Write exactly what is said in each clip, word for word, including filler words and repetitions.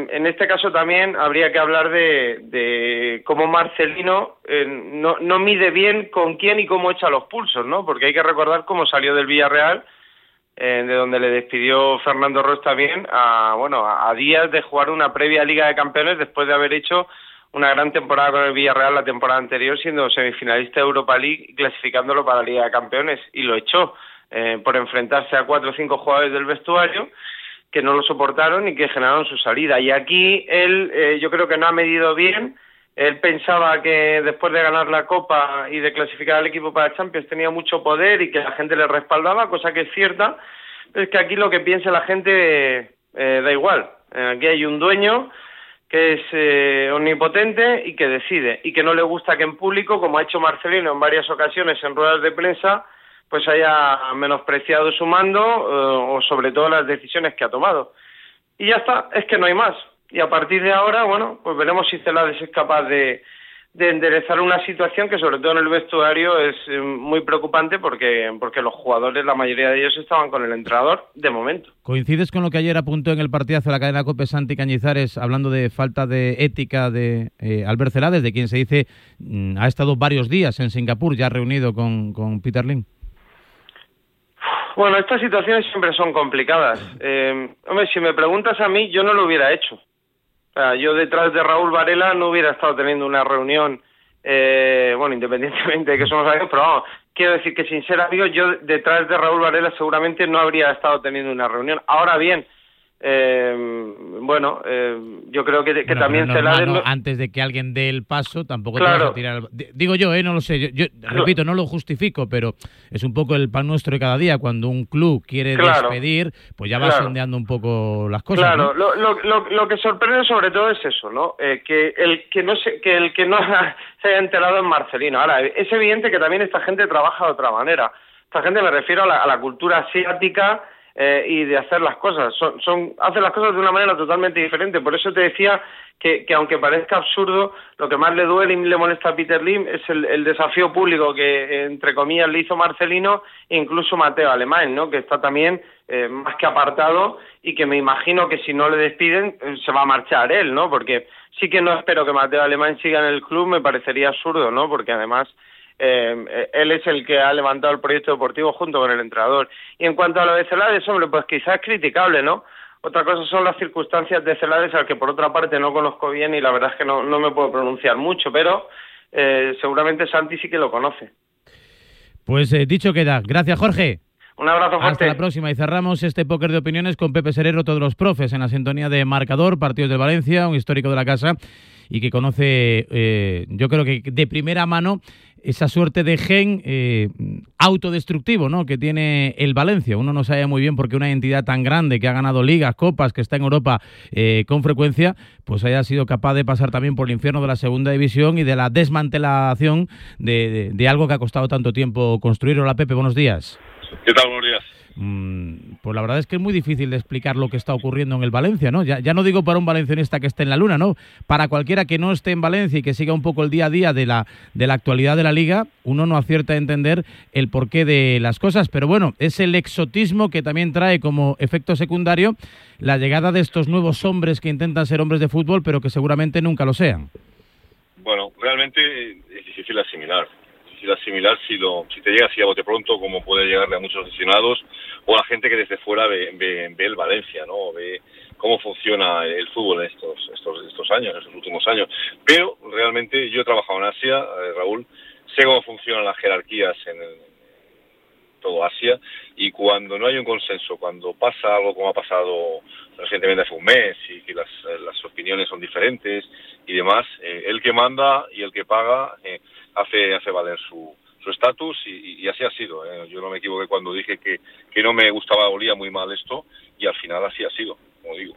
eh, en este caso también habría que hablar de, de cómo Marcelino eh, no, no mide bien con quién y cómo echa los pulsos, ¿no? Porque hay que recordar cómo salió del Villarreal, eh, de donde le despidió Fernando Ross también, a, bueno, a, a días de jugar una previa Liga de Campeones después de haber hecho una gran temporada con el Villarreal la temporada anterior, siendo semifinalista de Europa League y clasificándolo para la Liga de Campeones, y lo echó eh, por enfrentarse a cuatro o cinco jugadores del vestuario que no lo soportaron y que generaron su salida. Y aquí él, eh, yo creo que no ha medido bien. Él pensaba que después de ganar la Copa y de clasificar al equipo para Champions tenía mucho poder y que la gente le respaldaba, cosa que es cierta, pero es que aquí lo que piense la gente eh, da igual. Eh, aquí hay un dueño que es eh, omnipotente y que decide, y que no le gusta que en público, como ha hecho Marcelino en varias ocasiones en ruedas de prensa, pues haya menospreciado su mando eh, o sobre todo las decisiones que ha tomado. Y ya está, es que no hay más. Y a partir de ahora, bueno, pues veremos si Celades es capaz de, de enderezar una situación que sobre todo en el vestuario es eh, muy preocupante porque, porque los jugadores, la mayoría de ellos estaban con el entrenador de momento. ¿Coincides con lo que ayer apuntó en el partidazo de la cadena COPE Santi Cañizares, hablando de falta de ética de eh, Albert Celades, de quien se dice mmm, ha estado varios días en Singapur ya reunido con, con Peter Lim? Bueno, estas situaciones siempre son complicadas. Eh, hombre, si me preguntas a mí, yo no lo hubiera hecho. O sea, yo detrás de Raúl Varela no hubiera estado teniendo una reunión, eh, bueno, independientemente de que somos amigos, pero vamos, quiero decir que sin ser amigos, yo detrás de Raúl Varela seguramente no habría estado teniendo una reunión. Ahora bien, eh, bueno, eh, yo creo que, que bueno, también Celades... No, antes de que alguien dé el paso, tampoco claro. te vas a tirar... Digo yo, eh, no lo sé, yo, yo claro. repito, no lo justifico, pero es un poco el pan nuestro de cada día. Cuando un club quiere claro. despedir, pues ya va claro. sondeando un poco las cosas. Claro, ¿no? lo, lo, lo, lo que sorprende sobre todo es eso, ¿no? Eh, que el que no se, que el que no se haya enterado en Marcelino. Ahora, es evidente que también esta gente trabaja de otra manera. Esta gente, me refiero a la, a la cultura asiática, Eh, y de hacer las cosas, son, son hacen las cosas de una manera totalmente diferente. Por eso te decía que, que aunque parezca absurdo, lo que más le duele y le molesta a Peter Lim es el, el desafío público que, entre comillas, le hizo Marcelino e incluso Mateo Alemán, ¿no? Que está también eh, más que apartado y que me imagino que si no le despiden eh, se va a marchar él, ¿no? Porque sí que no espero que Mateo Alemán siga en el club, me parecería absurdo, ¿no? Porque además Eh, él es el que ha levantado el proyecto deportivo junto con el entrenador. Y en cuanto a lo de Celades, hombre, pues quizás es criticable, ¿no? Otra cosa son las circunstancias de Celades, al que por otra parte no conozco bien y la verdad es que no, no me puedo pronunciar mucho, pero eh, seguramente Santi sí que lo conoce. Pues eh, dicho queda. Gracias, Jorge. Un abrazo fuerte. Hasta la próxima. Y cerramos este póker de opiniones con Pepe Serero, todos los profes, en la sintonía de Marcador, partidos del Valencia, un histórico de la casa y que conoce, eh, yo creo que de primera mano, esa suerte de gen eh, autodestructivo, ¿no?, que tiene el Valencia. Uno no sabe muy bien por qué una entidad tan grande que ha ganado ligas, copas, que está en Europa eh, con frecuencia, pues haya sido capaz de pasar también por el infierno de la segunda división y de la desmantelación de, de, de algo que ha costado tanto tiempo construir. Hola, Pepe, buenos días. ¿Qué tal? Buenos días. Mm, pues la verdad es que es muy difícil de explicar lo que está ocurriendo en el Valencia, ¿no? Ya, ya no digo para un valencianista que esté en la luna, ¿no? Para cualquiera que no esté en Valencia y que siga un poco el día a día de la, de la actualidad de la Liga, uno no acierta a entender el porqué de las cosas, pero bueno, es el exotismo que también trae como efecto secundario la llegada de estos nuevos hombres que intentan ser hombres de fútbol, pero que seguramente nunca lo sean. Bueno, realmente es difícil asimilar. asimilar si lo si te llega así a bote pronto, como puede llegarle a muchos aficionados o a la gente que desde fuera ve, ve, ve el Valencia, ¿no? Ve cómo funciona el fútbol en estos estos estos años, estos últimos años. Pero realmente yo he trabajado en Asia, eh, Raúl, sé cómo funcionan las jerarquías en, el, en todo Asia, y cuando no hay un consenso, cuando pasa algo como ha pasado recientemente hace un mes y que las, las opiniones son diferentes y demás, eh, el que manda y el que paga eh, hace hace valer su su estatus y, y así ha sido. ¿eh? Yo no me equivoqué cuando dije que, que no me gustaba, olía muy mal esto, y al final así ha sido, como digo.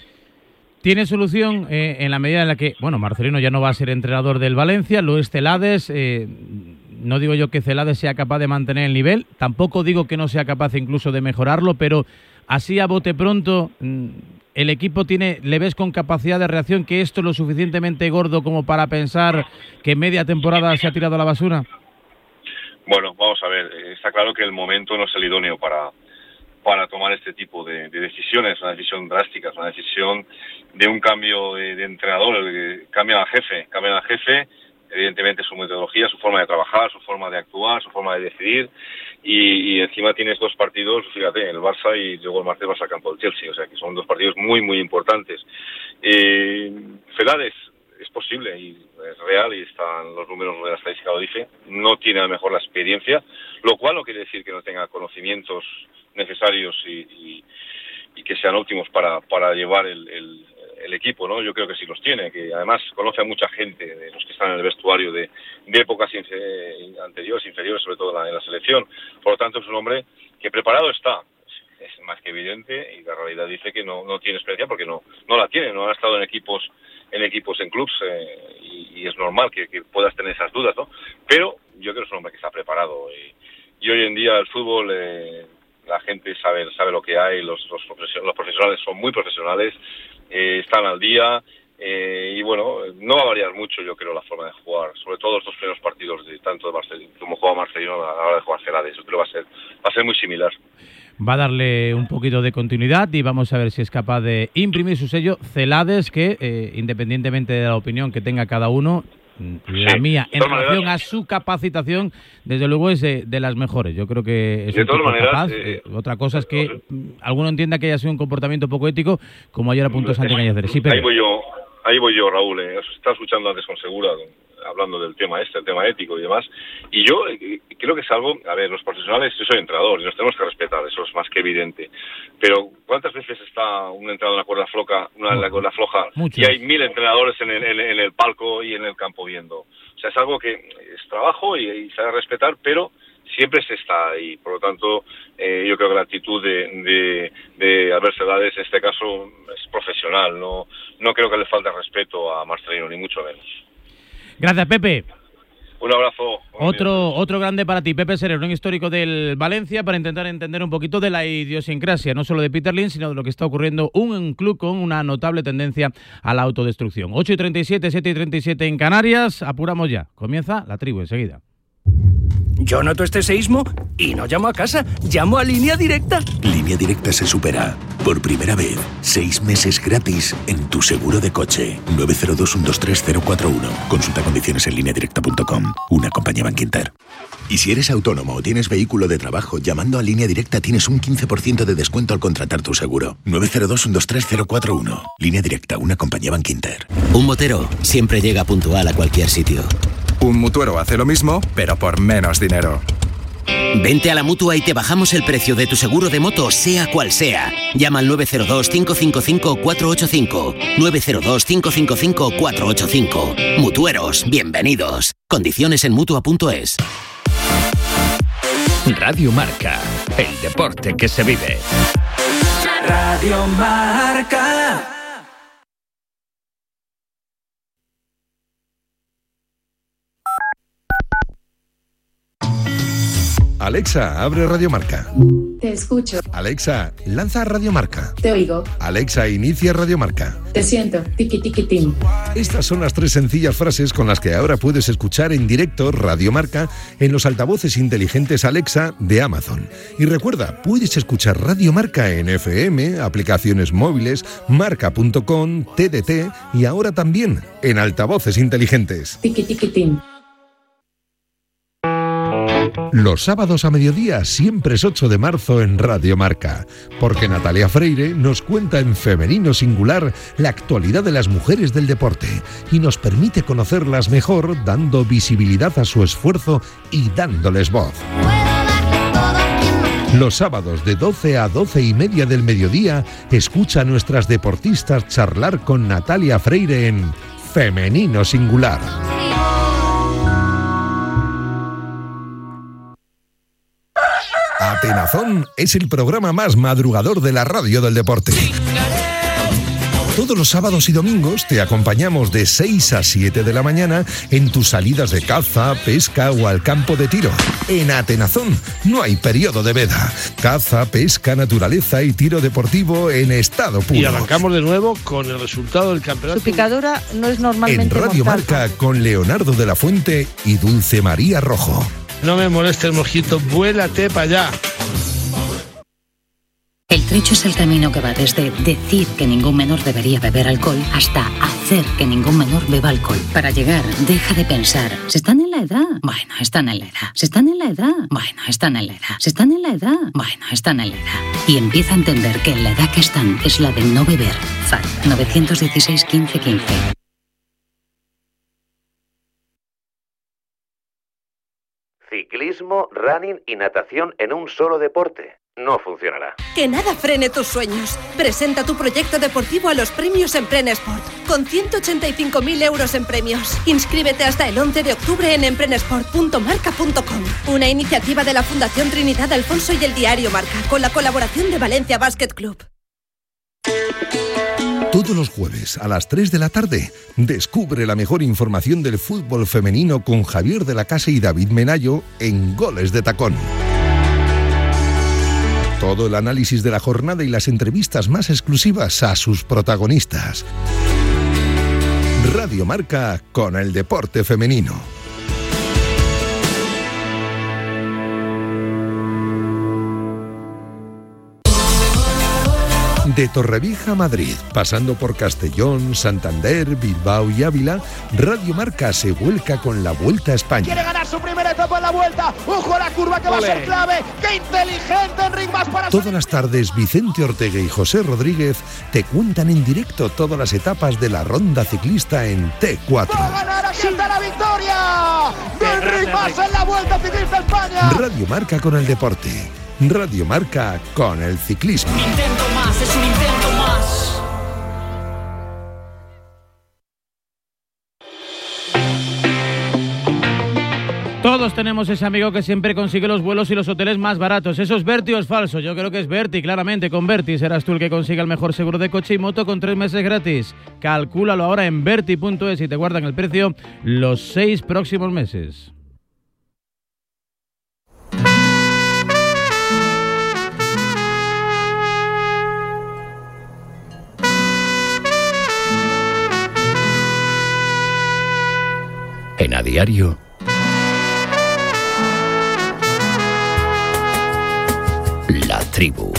¿Tiene solución eh, en la medida en la que, bueno, Marcelino ya no va a ser entrenador del Valencia, lo es Celades? Eh, no digo yo que Celades sea capaz de mantener el nivel, tampoco digo que no sea capaz incluso de mejorarlo, pero así a bote pronto, ¿el equipo tiene, le ves con capacidad de reacción que esto es lo suficientemente gordo como para pensar que media temporada se ha tirado a la basura? Bueno, vamos a ver, está claro que el momento no es el idóneo para para tomar este tipo de, de decisiones, una decisión drástica, una decisión de un cambio de, de entrenador, de, cambian al jefe, cambian al jefe, evidentemente su metodología, su forma de trabajar, su forma de actuar, su forma de decidir, y, y encima tienes dos partidos, fíjate, el Barça y luego el martes vas al campo del Chelsea, o sea que son dos partidos muy, muy importantes. Eh, Celades, es posible y es real y están los números de la estadística lo dice, no tiene a lo mejor la experiencia, lo cual no quiere decir que no tenga conocimientos necesarios y, y, y que sean óptimos para, para llevar el, el, el equipo, ¿no? Yo creo que sí los tiene, que además conoce a mucha gente de los que están en el vestuario de, de épocas anteriores, inferiores, sobre todo en la, en la selección. Por lo tanto, es un hombre que preparado está, es más que evidente, y la realidad dice que no, no tiene experiencia porque no, no la tiene, no ha estado en equipos en equipos, en clubs, eh, y, y es normal que, que puedas tener esas dudas, ¿no? Pero yo creo que es un hombre que está preparado, y, y hoy en día el fútbol, eh, la gente sabe sabe lo que hay, los, los, profesionales, los profesionales son muy profesionales, eh, están al día, eh, y bueno, no va a variar mucho, yo creo, la forma de jugar, sobre todo estos primeros partidos, de tanto de Marcelino como juega Marcelino a la hora de jugar Celades, yo creo que va a ser, va a ser muy similar. Va a darle un poquito de continuidad y vamos a ver si es capaz de imprimir su sello Celades, que eh, independientemente de la opinión que tenga cada uno, la sí, mía en relación maneras, a su capacitación, desde luego es de, de las mejores. Yo creo que es de un tipo maneras, capaz. Eh, Otra cosa es que no sé. alguno entienda que haya sido un comportamiento poco ético, como ayer apuntó Santi Cañizares. Sí, pero... Ahí voy yo, ahí voy yo, Raúl. Eh. Estaba escuchando antes con Segura, hablando del tema este, el tema ético y demás, y yo eh, creo que es algo, a ver, los profesionales, yo soy entrenador y nos tenemos que respetar, eso es más que evidente, pero ¿cuántas veces está un entrenador en la cuerda floja, una en la cuerda floja, Muchos. y hay mil entrenadores en el, en, en el palco y en el campo viendo? O sea, es algo que es trabajo y, y se debe respetar, pero siempre se está ahí, por lo tanto, eh, yo creo que la actitud de, de, de Albert Celades en este caso es profesional, no, no creo que le falte respeto a Marcelino, ni mucho menos. Gracias, Pepe. Un abrazo. Otro otro grande para ti, Pepe Serer, un histórico del Valencia, para intentar entender un poquito de la idiosincrasia, no solo de Peter Lim, sino de lo que está ocurriendo un club con una notable tendencia a la autodestrucción. ocho y treinta y siete, siete y treinta y siete en Canarias, apuramos ya. Comienza La Tribu enseguida. Yo noto este seísmo y no llamo a casa, llamo a Línea Directa. Línea Directa se supera. Por primera vez, seis meses gratis en tu seguro de coche. nueve cero dos, uno dos tres, cero cuatro uno. Consulta condiciones en línea directa punto com. Una compañía Bankinter. Y si eres autónomo o tienes vehículo de trabajo, llamando a Línea Directa tienes un quince por ciento de descuento al contratar tu seguro. nueve cero dos, uno dos tres, cero cuatro uno. Línea Directa, una compañía Bankinter. Un motero siempre llega puntual a cualquier sitio. Un mutuero hace lo mismo, pero por menos dinero. Vente a la Mutua y te bajamos el precio de tu seguro de moto, sea cual sea. Llama al nueve cero dos, cinco cinco cinco, cuatro ocho cinco. nueve cero dos, cinco cinco cinco, cuatro ocho cinco. Mutueros, bienvenidos. Condiciones en Mutua punto es. Radio Marca, el deporte que se vive. Radio Marca. Alexa, abre Radio Marca. Te escucho. Alexa, lanza Radio Marca. Te oigo. Alexa, inicia Radio Marca. Te siento. Tiki tiki tim. Estas son las tres sencillas frases con las que ahora puedes escuchar en directo Radio Marca en los altavoces inteligentes Alexa de Amazon. Y recuerda, puedes escuchar Radio Marca en F M, aplicaciones móviles, marca punto com, T D T y ahora también en altavoces inteligentes. Tiki tiki tim. Los sábados a mediodía siempre es ocho de marzo en Radio Marca, porque Natalia Freire nos cuenta en femenino singular la actualidad de las mujeres del deporte y nos permite conocerlas mejor dando visibilidad a su esfuerzo y dándoles voz. Los sábados de doce a doce y media del mediodía escucha a nuestras deportistas charlar con Natalia Freire en femenino singular. Atenazón es el programa más madrugador de la radio del deporte. Todos los sábados y domingos te acompañamos de seis a siete de la mañana en tus salidas de caza, pesca o al campo de tiro. En Atenazón no hay periodo de veda. Caza, pesca, naturaleza y tiro deportivo en estado puro. Y arrancamos de nuevo con el resultado del campeonato. Su picadura no es normalmente en Radio mortal. Marca con Leonardo de la Fuente y Dulce María Rojo. No me moleste el mosquito, vuélate para allá. estrecho es el camino que va desde decir que ningún menor debería beber alcohol hasta hacer que ningún menor beba alcohol. Para llegar, deja de pensar, ¿se están en la edad? Bueno, están en la edad. ¿Se están en la edad? Bueno, están en la edad. ¿Se están en la edad? Bueno, están en la edad. Y empieza a entender que en la edad que están es la de no beber. F A C nueve uno seis, quince, quince. Ciclismo, running y natación en un solo deporte. No funcionará. Que nada frene tus sueños. Presenta tu proyecto deportivo a los premios Emprenesport, con ciento ochenta y cinco mil euros en premios. Inscríbete hasta el once de octubre en emprenesport punto marca punto com. Una iniciativa de la Fundación Trinidad Alfonso y el diario Marca, con la colaboración de Valencia Basket Club. Todos los jueves a las tres de la tarde, descubre la mejor información del fútbol femenino con Javier de la Casa y David Menayo en Goles de Tacón. Todo el análisis de la jornada y las entrevistas más exclusivas a sus protagonistas. Radio Marca con el deporte femenino. De Torrevieja a Madrid, pasando por Castellón, Santander, Bilbao y Ávila, Radio Marca se vuelca con la Vuelta a España. Quiere ganar su primera etapa en la Vuelta. ¡Ojo a la curva que Olé. Va a ser clave! ¡Qué inteligente Enric Mas para... Todas las tardes, Vicente Ortega y José Rodríguez te cuentan en directo todas las etapas de la ronda ciclista en T cuatro. ¡Va a ganar! ¡Aquí está la victoria de Enric Mas en la Vuelta Ciclista a España! Radio Marca con el deporte. Radio Marca con el ciclismo. Un intento más, es un intento más. Todos tenemos ese amigo que siempre consigue los vuelos y los hoteles más baratos. ¿Eso es Berti o es falso? Yo creo que es Berti, claramente. Con Berti serás tú el que consiga el mejor seguro de coche y moto con tres meses gratis. Calcúlalo ahora en berti punto es y te guardan el precio los seis próximos meses. En A Diario, La Tribu.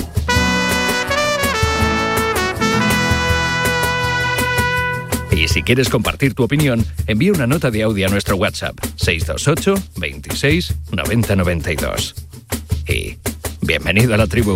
Y si quieres compartir tu opinión, envía una nota de audio a nuestro WhatsApp seis dos ocho, veintiséis, noventa, noventa y dos. Y bienvenido a La Tribu.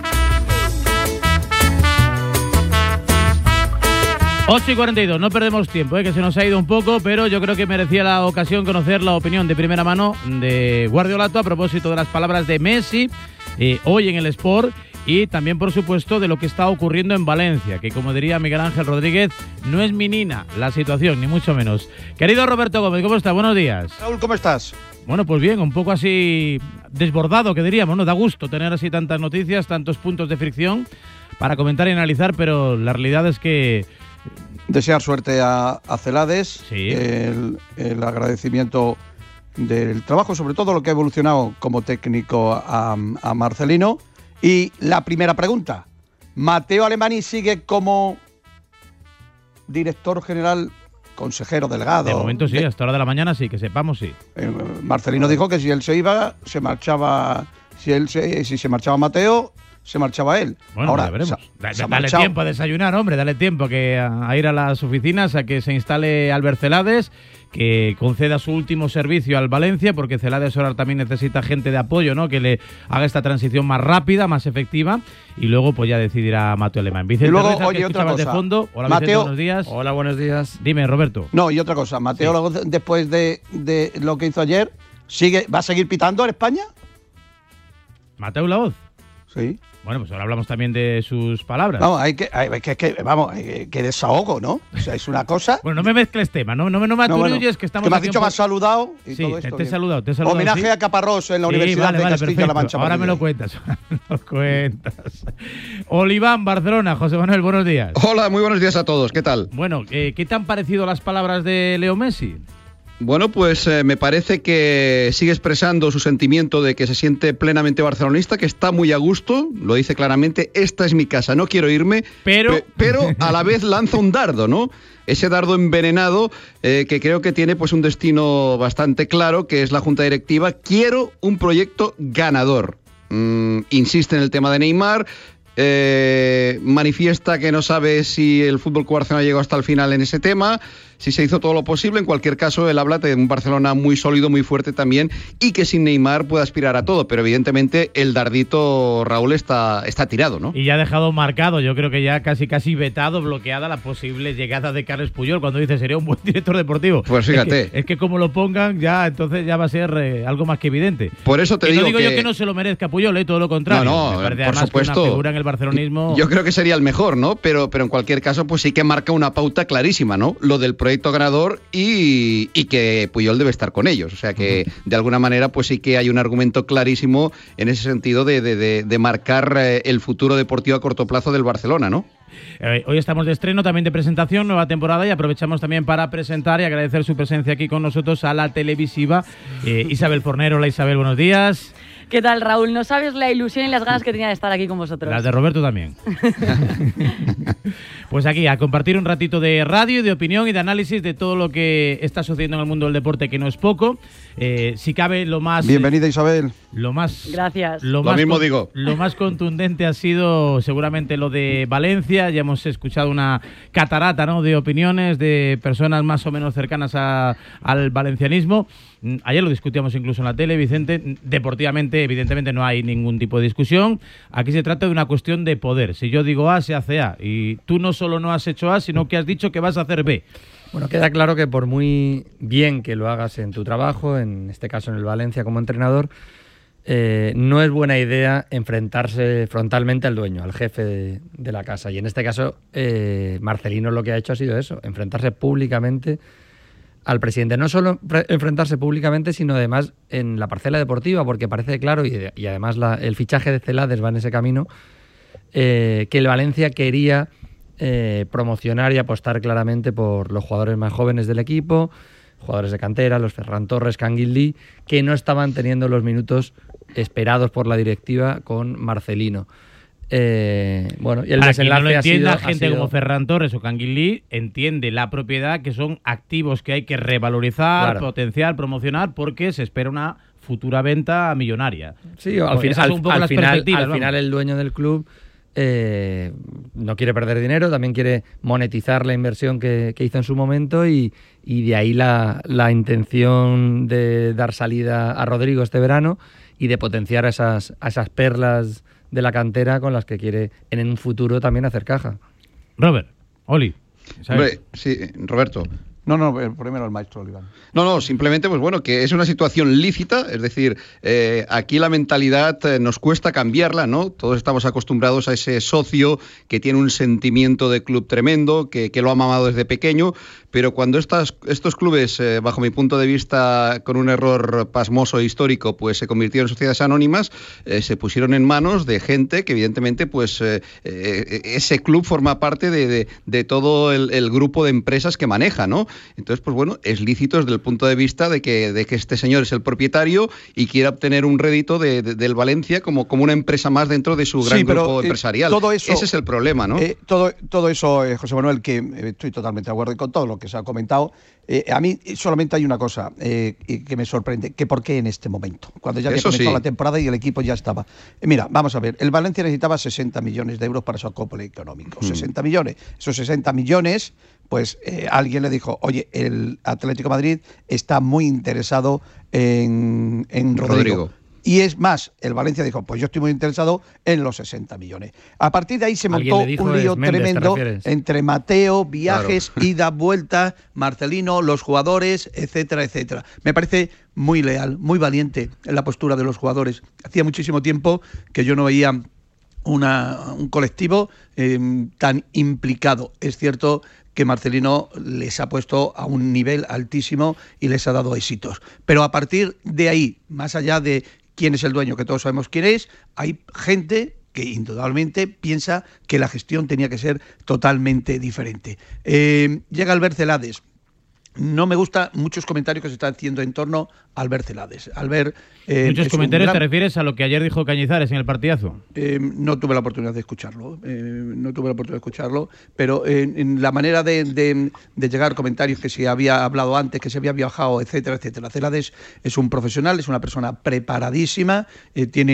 ocho y cuarenta y dos, no perdemos tiempo, ¿eh? Que se nos ha ido un poco, pero yo creo que merecía la ocasión conocer la opinión de primera mano de Guardiolato a propósito de las palabras de Messi eh, hoy en el Sport y también, por supuesto, de lo que está ocurriendo en Valencia, que como diría Miguel Ángel Rodríguez, no es menina la situación, ni mucho menos. Querido Roberto Gómez, ¿cómo está? Buenos días. Raúl, ¿cómo estás? Bueno, pues bien, un poco así desbordado, que diríamos, ¿no? Da gusto tener así tantas noticias, tantos puntos de fricción para comentar y analizar, pero la realidad es que... Desear suerte a, a Celades, sí. el, el agradecimiento del trabajo, sobre todo lo que ha evolucionado como técnico a, a Marcelino. Y la primera pregunta, ¿Mateo Alemany sigue como director general, consejero delegado? De momento sí, de, hasta hora de la mañana sí, que sepamos sí. Eh, Marcelino dijo que si él se iba, se marchaba, si, él se, si se marchaba Mateo... se marchaba él. Bueno, ahora ya veremos. Se, se dale tiempo a desayunar, hombre, dale tiempo que a, a ir a las oficinas, a que se instale Albert Celades, que conceda su último servicio al Valencia, porque Celades ahora también necesita gente de apoyo, ¿no? Que le haga esta transición más rápida, más efectiva, y luego pues ya decidirá Mateo Alemany. Vicente y luego, Reza, oye, otra cosa. De fondo. Hola, Mateo, Vicente, buenos días. Hola, buenos días. Dime, Roberto. No, y otra cosa, Mateo, sí. después de, de lo que hizo ayer, sigue, ¿va a seguir pitando en España? ¿Mateo Laoz? Sí. Bueno, pues ahora hablamos también de sus palabras. Vamos, hay que, hay que, que vamos, hay que desahogo, ¿no? O sea, es una cosa. Bueno, no me mezcles tema, no, no, no me aturulles, no, bueno, que estamos. Que me has dicho que me has saludado y sí, todo esto. Te he saludado, te he saludado. Homenaje sí. a Caparrós en la sí, Universidad vale, de vale, Castilla-La Mancha. Ahora me lo cuentas, me lo cuentas. Oliván, Barcelona, José Manuel, buenos días. Hola, muy buenos días a todos, ¿qué tal? Bueno, eh, ¿qué te han parecido las palabras de Leo Messi? Bueno, pues eh, me parece que sigue expresando su sentimiento de que se siente plenamente barcelonista, que está muy a gusto, lo dice claramente, esta es mi casa, no quiero irme, pero, pe- pero a la vez lanza un dardo, ¿no? Ese dardo envenenado eh, que creo que tiene pues un destino bastante claro, que es la Junta Directiva. Quiero un proyecto ganador. Mm, insiste en el tema de Neymar. eh, manifiesta que no sabe si el Fútbol Club Barcelona llegó hasta el final en ese tema, si se hizo todo lo posible. En cualquier caso, él habla de un Barcelona muy sólido, muy fuerte también, y que sin Neymar puede aspirar a todo, pero evidentemente el dardito, Raúl, está, está tirado, ¿no? Y ya ha dejado marcado, yo creo que ya casi casi vetado, bloqueada la posible llegada de Carles Puyol, cuando dice sería un buen director deportivo. Pues fíjate. Es que, es que como lo pongan, ya entonces ya va a ser eh, algo más que evidente. Por eso te y digo no digo que... yo que no se lo merezca Puyol, eh, todo lo contrario. No, no, me parece por además supuesto. que una figura en el barcelonismo. Yo creo que sería el mejor, ¿no? Pero, pero en cualquier caso, pues sí que marca una pauta clarísima, ¿no? Lo del proyecto ganador y, y que Puyol debe estar con ellos. O sea que, uh-huh. de alguna manera, pues sí que hay un argumento clarísimo en ese sentido de, de, de, de marcar eh, el futuro deportivo a corto plazo del Barcelona, ¿no? Eh, hoy estamos de estreno, también de presentación, nueva temporada, y aprovechamos también para presentar y agradecer su presencia aquí con nosotros a la televisiva eh, Isabel Fornero. Hola Isabel, buenos días. ¿Qué tal, Raúl? No sabes la ilusión y las ganas que tenía de estar aquí con vosotros. Las de Roberto también. Pues aquí, a compartir un ratito de radio, de opinión y de análisis de todo lo que está sucediendo en el mundo del deporte, que no es poco. Eh, si cabe, lo más... Bienvenida, Isabel. Lo más... Gracias. Lo, lo mismo con, digo. Lo más contundente ha sido seguramente lo de Valencia. Ya hemos escuchado una catarata, ¿no?, de opiniones de personas más o menos cercanas a, al valencianismo. Ayer lo discutíamos incluso en la tele, Vicente. Deportivamente, evidentemente, no hay ningún tipo de discusión. Aquí se trata de una cuestión de poder. Si yo digo A, se hace A. Y tú no solo no has hecho A, sino que has dicho que vas a hacer B. Bueno, queda claro que por muy bien que lo hagas en tu trabajo, en este caso en el Valencia como entrenador, eh, no es buena idea enfrentarse frontalmente al dueño, al jefe de, de la casa. Y en este caso, eh, Marcelino lo que ha hecho ha sido eso, enfrentarse públicamente al presidente. No solo enfrentarse públicamente, sino además en la parcela deportiva, porque parece claro, y, y además la, el fichaje de Celades va en ese camino, eh, que el Valencia quería eh, promocionar y apostar claramente por los jugadores más jóvenes del equipo, jugadores de cantera, los Ferran Torres, Canguilí, que no estaban teniendo los minutos esperados por la directiva con Marcelino. Eh, bueno, y el Para desenlace quien no lo entienda, ha sido, gente ha sido... como Ferran Torres o Canguilí entiende la propiedad, que son activos que hay que revalorizar, Claro. potenciar, promocionar, porque se espera una futura venta millonaria. Sí, al, Pues fin, esas al, son un poco al las final, perspectivas, al vamos. final el dueño del club eh, no quiere perder dinero, también quiere monetizar la inversión que, que hizo en su momento y, y de ahí la, la intención de dar salida a Rodrigo este verano y de potenciar a esas, a esas perlas de la cantera con las que quiere en un futuro también hacer caja. Robert, Oli. Hombre, sí, Roberto. No, no, primero el maestro Oliván. No, no, simplemente, pues bueno, que es una situación lícita, es decir, eh, aquí la mentalidad eh, nos cuesta cambiarla, ¿no? Todos estamos acostumbrados a ese socio que tiene un sentimiento de club tremendo, que, que lo ha mamado desde pequeño, pero cuando estas, estos clubes, eh, bajo mi punto de vista, con un error pasmoso e histórico, pues se convirtieron en sociedades anónimas, eh, se pusieron en manos de gente que evidentemente, pues eh, eh, ese club forma parte de, de, de todo el, el grupo de empresas que maneja, ¿no? Entonces, pues bueno, es lícito desde el punto de vista de que, de que este señor es el propietario y quiere obtener un rédito de, de, del Valencia como, como una empresa más dentro de su gran sí, pero, grupo eh, empresarial. Todo eso, Ese es el problema, ¿no? Eh, todo, todo eso, eh, José Manuel, que eh, estoy totalmente de acuerdo con todo lo que se ha comentado. Eh, a mí solamente hay una cosa eh, que me sorprende, que por qué en este momento, cuando ya había Eso comenzado sí. la temporada y el equipo ya estaba. Eh, mira, vamos a ver, el Valencia necesitaba sesenta millones de euros para su acople económico. Mm. sesenta millones. Esos sesenta millones, pues eh, alguien le dijo, oye, el Atlético de Madrid está muy interesado en, en Rodrigo. Rodrigo. Y es más, el Valencia dijo, pues yo estoy muy interesado en los sesenta millones. A partir de ahí se Alguien montó le dijo un lío es Méndez, ¿te tremendo refieres? entre Mateo, viajes, Claro. ida, vuelta, Marcelino, los jugadores, etcétera, etcétera. Me parece muy leal, muy valiente en la postura de los jugadores. Hacía muchísimo tiempo que yo no veía una, un colectivo eh, tan implicado. Es cierto que Marcelino les ha puesto a un nivel altísimo y les ha dado éxitos. Pero a partir de ahí, más allá de quién es el dueño, que todos sabemos quién es, hay gente que indudablemente piensa que la gestión tenía que ser totalmente diferente. Eh, llega Albert Celades. No me gustan muchos comentarios que se están haciendo en torno a Albert Celades. Albert, eh, Muchos es un comentarios, gran- ¿te refieres a lo que ayer dijo Cañizares en el partidazo? Eh, no tuve la oportunidad de escucharlo, eh, no tuve la oportunidad de escucharlo, pero eh, en la manera de, de, de llegar comentarios que se había hablado antes, que se había viajado, etcétera, etcétera. Celades es un profesional, es una persona preparadísima, eh, tiene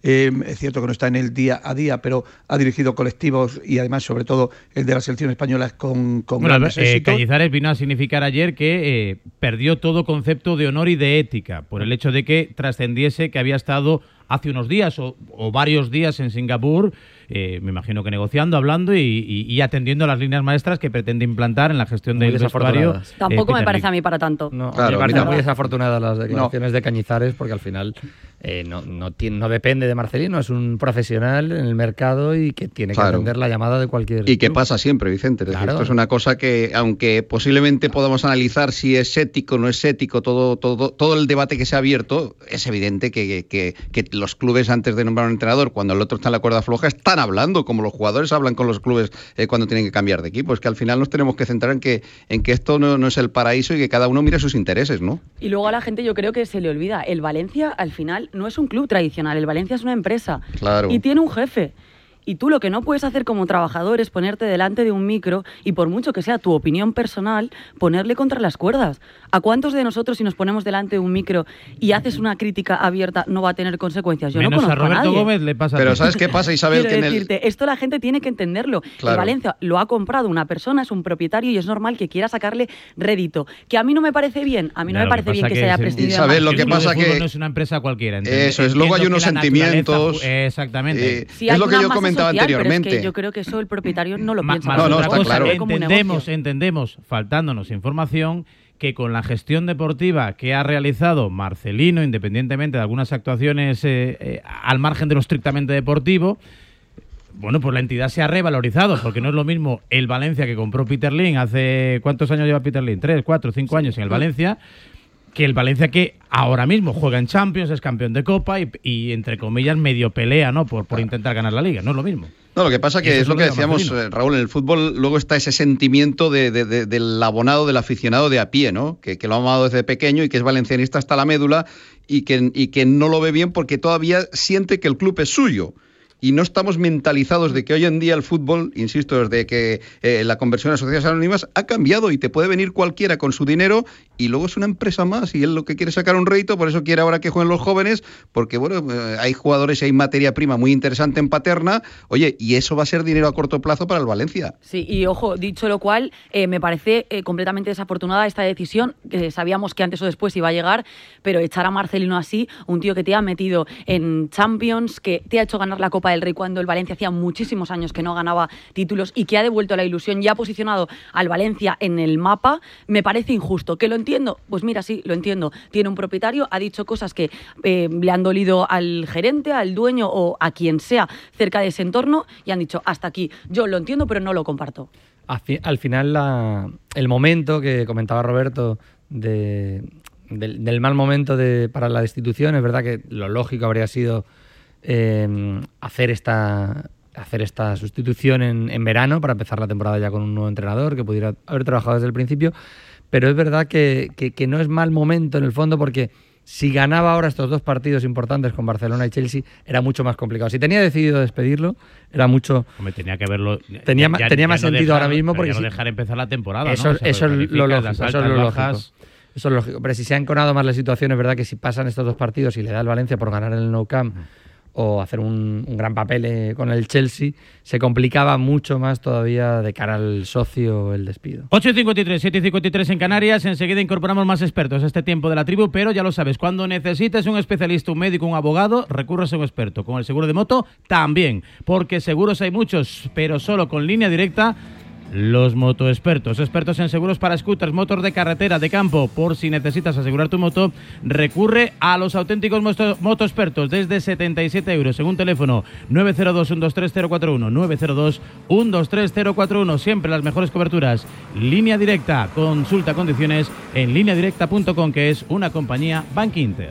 Eh, es cierto que no está en el día a día, pero ha dirigido colectivos y además, sobre todo, el de la selección española con, con bueno, grandes eh, éxitos. Cañizares vino a significar ayer que eh, perdió todo concepto de honor y de ética por el hecho de que trascendiese que había estado hace unos días o, o varios días en Singapur, eh, me imagino que negociando, hablando y, y, y atendiendo las líneas maestras que pretende implantar en la gestión Muy del vestuario. Tampoco eh, me Peter parece Lim. a mí para tanto. No, Claro, me parece mira, muy desafortunadas las declaraciones no. de Cañizares, porque al final eh, no, no, tiene, no depende de Marcelino, es un profesional en el mercado y que tiene que Claro. atender la llamada de cualquier Y que club. pasa siempre, Vicente. Es decir, Claro. esto es una cosa que, aunque posiblemente podamos analizar si es ético o no es ético, todo, todo, todo el debate que se ha abierto, es evidente que, que, que los clubes, antes de nombrar un entrenador, cuando el otro está en la cuerda floja, están hablando, como los jugadores hablan con los clubes eh, cuando tienen que cambiar de equipo. Es que al final nos tenemos que centrar en que, en que esto no, no es el paraíso y que cada uno mire sus intereses, ¿no? Y luego a la gente yo creo que se le olvida, el Valencia al final no es un club tradicional, el Valencia es una empresa. Claro. Y tiene un jefe. Y tú lo que no puedes hacer como trabajador es ponerte delante de un micro y, por mucho que sea tu opinión personal, ponerle contra las cuerdas. ¿A cuántos de nosotros, si nos ponemos delante de un micro y haces una crítica abierta, no va a tener consecuencias? Yo Menos no conozco a Roberto a nadie. Gómez le pasa. Pero ¿sabes qué pasa, Isabel? Quiero Que en el... decirte, esto la gente tiene que entenderlo. Claro. El Valencia lo ha comprado una persona, es un propietario y es normal que quiera sacarle rédito. ¿Que a mí no me parece bien? A mí no Claro, me parece bien que, que se haya sí. prescindido. Isabel, lo El que club pasa de fútbol que- no es una empresa cualquiera. entiende- Eso es, luego hay entiendo unos que la naturaleza sentimientos. ju- Exactamente. Eh, Sí, es hay lo que una yo masa comentaba social, pero anteriormente. es que yo creo que eso el propietario no lo Ma- piensa. más No, no, otra está cosa, claro. Ve como un entendemos, negocio. entendemos, faltándonos información, que con la gestión deportiva que ha realizado Marcelino, independientemente de algunas actuaciones eh, eh, al margen de lo estrictamente deportivo, bueno, pues la entidad se ha revalorizado, porque no es lo mismo el Valencia que compró Peter Lim hace... ¿Cuántos años lleva Peter Lim? ¿Tres, cuatro, cinco años en el Valencia? Que el Valencia que ahora mismo juega en Champions, es campeón de Copa y, y entre comillas, medio pelea, ¿no? Por, por intentar ganar la Liga. No es lo mismo. No, lo que pasa que Eso es es lo lo que de decíamos, Marcelino. eh, Raúl, en el fútbol luego está ese sentimiento de, de- de- del abonado, del aficionado de a pie, ¿no? Que, que lo ha amado desde pequeño y que es valencianista hasta la médula y que, y que no lo ve bien porque todavía siente que el club es suyo. Y no estamos mentalizados de que hoy en día el fútbol, insisto, desde que eh, la conversión a sociedades anónimas ha cambiado y te puede venir cualquiera con su dinero y luego es una empresa más y él lo que quiere es sacar un rédito, por eso quiere ahora que jueguen los jóvenes, porque bueno, eh, hay jugadores y hay materia prima muy interesante en Paterna, oye, y eso va a ser dinero a corto plazo para el Valencia. Sí, y ojo, dicho lo cual, eh, me parece eh, completamente desafortunada esta decisión, que sabíamos que antes o después iba a llegar, pero echar a Marcelino así, un tío que te ha metido en Champions, que te ha hecho ganar la Copa del Rey cuando el Valencia hacía muchísimos años que no ganaba títulos y que ha devuelto la ilusión y ha posicionado al Valencia en el mapa, me parece injusto. ¿Que lo entiendo? Pues mira, sí, lo entiendo. Tiene un propietario, ha dicho cosas que eh, le han dolido al gerente, al dueño o a quien sea cerca de ese entorno y han dicho, hasta aquí. Yo lo entiendo, pero no lo comparto. Al, fi- al final, la- el momento que comentaba Roberto de, del, del mal momento de, para la destitución, es verdad que lo lógico habría sido eh, hacer esta hacer esta sustitución en, en verano para empezar la temporada ya con un nuevo entrenador que pudiera haber trabajado desde el principio, pero es verdad que, que, que no es mal momento en el fondo porque si ganaba ahora estos dos partidos importantes con Barcelona y Chelsea era mucho más complicado. Si tenía decidido despedirlo era mucho... Hombre, tenía que haberlo... Tenía, ya- ya- tenía ya más no sentido dejar- ahora mismo pero porque... ya no si- dejar empezar la temporada, eso, ¿no? O sea, eso es planificas lo las lógico, eso es altas, lo bajas. lógico. Eso es lógico. Pero si se ha enconado más la situación, es verdad que si pasan estos dos partidos y le da el Valencia por ganar en el Nou Camp o hacer un, un gran papel eh, con el Chelsea, se complicaba mucho más todavía de cara al socio el despido. ocho y cincuenta y tres, siete y cincuenta y tres en Canarias. Enseguida incorporamos más expertos a este tiempo de la tribu, pero ya lo sabes, cuando necesites un especialista, un médico, un abogado, recurres a un experto. Con el seguro de moto también, porque seguros hay muchos, pero solo con Línea Directa. Los motoexpertos, expertos en seguros para scooters, motos de carretera, de campo. Por si necesitas asegurar tu moto, recurre a los auténticos moto, motoexpertos desde setenta y siete euros en un teléfono nueve cero dos, uno dos tres cero cuatro uno, nueve cero dos, uno dos tres cero cuatro uno. Siempre las mejores coberturas. Línea Directa. Consulta condiciones en línea directa punto com, que es una compañía Bank Inter.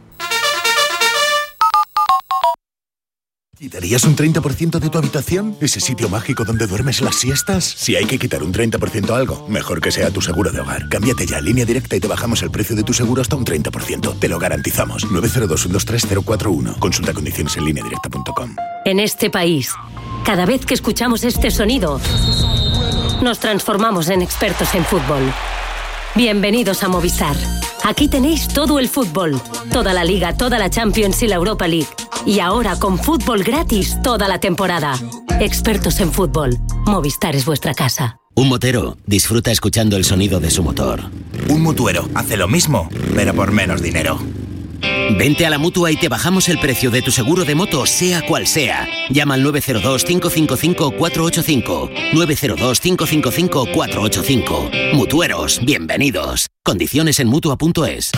¿Quitarías un treinta por ciento de tu habitación? ¿Ese sitio mágico donde duermes las siestas? Si hay que quitar un treinta por ciento a algo, mejor que sea tu seguro de hogar. Cámbiate ya a Línea Directa y te bajamos el precio de tu seguro hasta un treinta por ciento. Te lo garantizamos. nueve cero dos, uno dos tres cero cuatro uno. Consulta condiciones en línea directa punto com. En este país, cada vez que escuchamos este sonido, nos transformamos en expertos en fútbol. Bienvenidos a Movistar. Aquí tenéis todo el fútbol, toda la Liga, toda la Champions y la Europa League. Y ahora con fútbol gratis toda la temporada. Expertos en fútbol. Movistar es vuestra casa. Un motero disfruta escuchando el sonido de su motor. Un mutuero hace lo mismo, pero por menos dinero. Vente a la Mutua y te bajamos el precio de tu seguro de moto, sea cual sea. Llama al nueve cero dos, cinco cinco cinco, cuatro ocho cinco. nueve cero dos, cinco cinco cinco, cuatro ocho cinco. Mutueros, bienvenidos. Condiciones en Mutua punto es.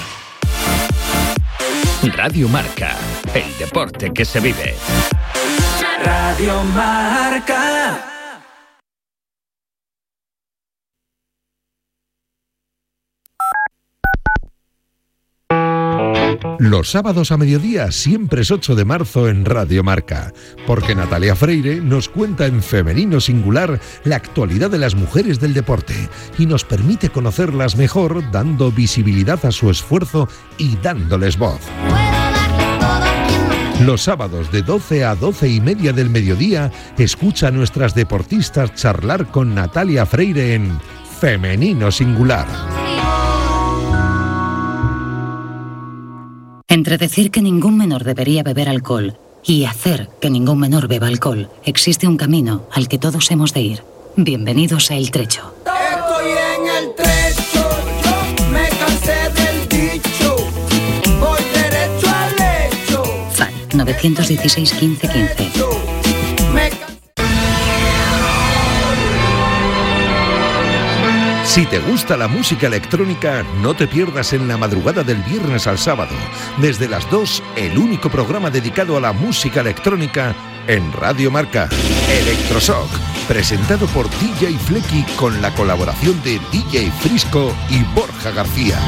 Radio Marca, el deporte que se vive. Radio Marca. Los sábados a mediodía siempre es ocho de marzo en Radio Marca, porque Natalia Freire nos cuenta en femenino singular la actualidad de las mujeres del deporte y nos permite conocerlas mejor dando visibilidad a su esfuerzo y dándoles voz. Los sábados de doce a doce y media del mediodía escucha a nuestras deportistas charlar con Natalia Freire en Femenino Singular. Entre decir que ningún menor debería beber alcohol y hacer que ningún menor beba alcohol, existe un camino al que todos hemos de ir. Bienvenidos a El Trecho. Estoy en el trecho, yo me cansé del dicho, voy derecho al lecho. F A L nueve uno seis, quince, quince. Si te gusta la música electrónica, no te pierdas en la madrugada del viernes al sábado, desde las dos, el único programa dedicado a la música electrónica en Radio Marca, Electroshock, presentado por D J Flecky con la colaboración de D J Frisco y Borja García.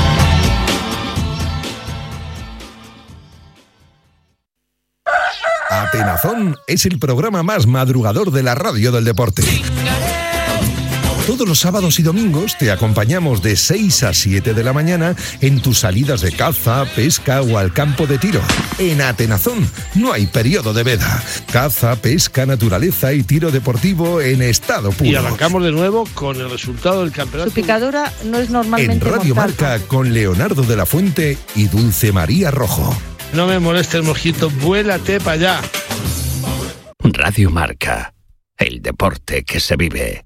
Atenazón es el programa más madrugador de la radio del deporte. Todos los sábados y domingos te acompañamos de seis a siete de la mañana en tus salidas de caza, pesca o al campo de tiro. En Atenazón no hay periodo de veda. Caza, pesca, naturaleza y tiro deportivo en estado puro. Y arrancamos de nuevo con el resultado del campeonato. Su picadura no es normalmente En Radio mortal. Marca con Leonardo de la Fuente y Dulce María Rojo. No me moleste el mosquito, vuélate para allá. Radio Marca, el deporte que se vive.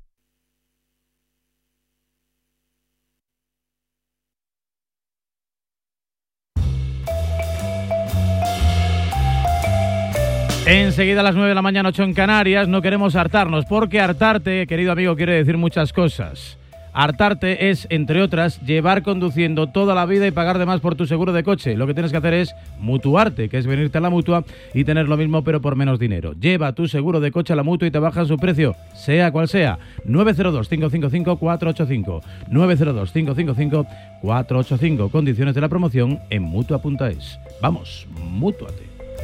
Enseguida a las nueve de la mañana, ocho en Canarias, no queremos hartarnos, porque hartarte, querido amigo, quiere decir muchas cosas. Hartarte es, entre otras, llevar conduciendo toda la vida y pagar de más por tu seguro de coche. Lo que tienes que hacer es mutuarte, que es venirte a la Mutua y tener lo mismo pero por menos dinero. Lleva tu seguro de coche a la Mutua y te bajan su precio, sea cual sea. nueve cero dos, cinco cinco cinco, cuatro ocho cinco. nueve cero dos, cinco cinco cinco, cuatro ocho cinco. Condiciones de la promoción en Mutua punto es. Vamos, mútuate.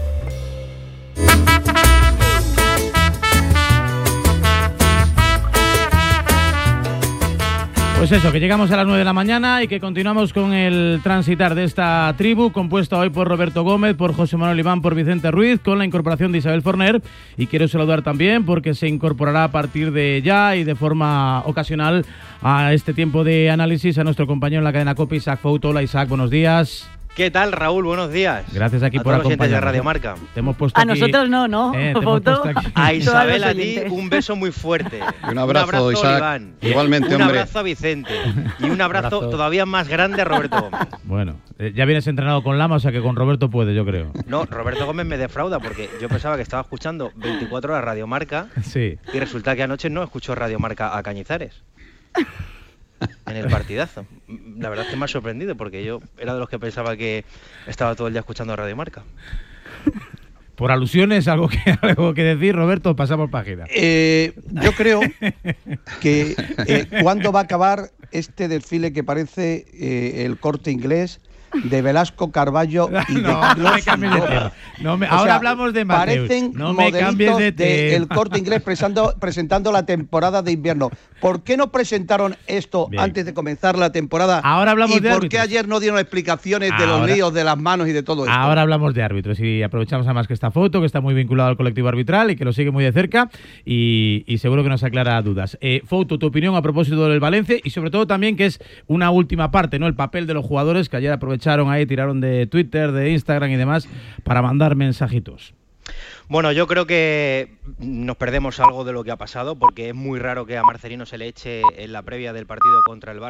Pues eso, que llegamos a las nueve de la mañana y que continuamos con el transitar de esta tribu, compuesta hoy por Roberto Gómez, por José Manuel Iván, por Vicente Ruiz, con la incorporación de Isabel Forner. Y quiero saludar también porque se incorporará a partir de ya y de forma ocasional a este tiempo de análisis a nuestro compañero en la cadena COPE, Isaac Fouto. Hola Isaac, buenos días. ¿Qué tal, Raúl? Buenos días. Gracias aquí a por todos los oyentes de acompañarnos. Radio Marca. Te hemos puesto A aquí, nosotros no, ¿no? eh, te hemos puesto aquí. A Isabel, a ti, oyentes. un beso muy fuerte. Y un abrazo, un abrazo Isaac. Iván. Igualmente, un hombre. abrazo a Vicente. Y un abrazo, Abrazo. todavía más grande a Roberto Gómez. Bueno, eh, ya vienes entrenado con Lama, o sea que con Roberto puede, yo creo. No, Roberto Gómez me defrauda porque yo pensaba que estaba escuchando veinticuatro horas Radio Marca Sí. y resulta que anoche no escuchó Radio Marca a Cañizares. En el partidazo. La verdad es que me ha sorprendido porque yo era de los que pensaba que estaba todo el día escuchando Radio Marca. Por alusiones, algo que, algo que decir, Roberto, pasamos página. Eh, yo creo que eh, ¿cuándo va a acabar este desfile que parece eh, el Corte Inglés de Velasco, Carballo y de No, no me Clos cambies de y tema. Goma? No me- O ahora sea, hablamos de Mateus. Parecen No me cambies modelitos de tema. del Corte Inglés presentando, presentando la temporada de invierno. ¿Por qué no presentaron esto Bien. antes de comenzar la temporada? Ahora hablamos ¿Y de por qué árbitros. ayer no dieron explicaciones de los Ahora- líos de las manos y de todo esto? Ahora hablamos de árbitros y aprovechamos además que está Foto, que está muy vinculado al colectivo arbitral y que lo sigue muy de cerca y, y seguro que nos aclara dudas. Eh, Foto, tu opinión a propósito del Valencia y sobre todo también que es una última parte, ¿no? El papel de los jugadores que ayer aprovecharon aprovecharon ahí, tiraron de Twitter, de Instagram y demás para mandar mensajitos. Bueno, yo creo que nos perdemos algo de lo que ha pasado, porque es muy raro que a Marcelino se le eche en la previa del partido contra el Barça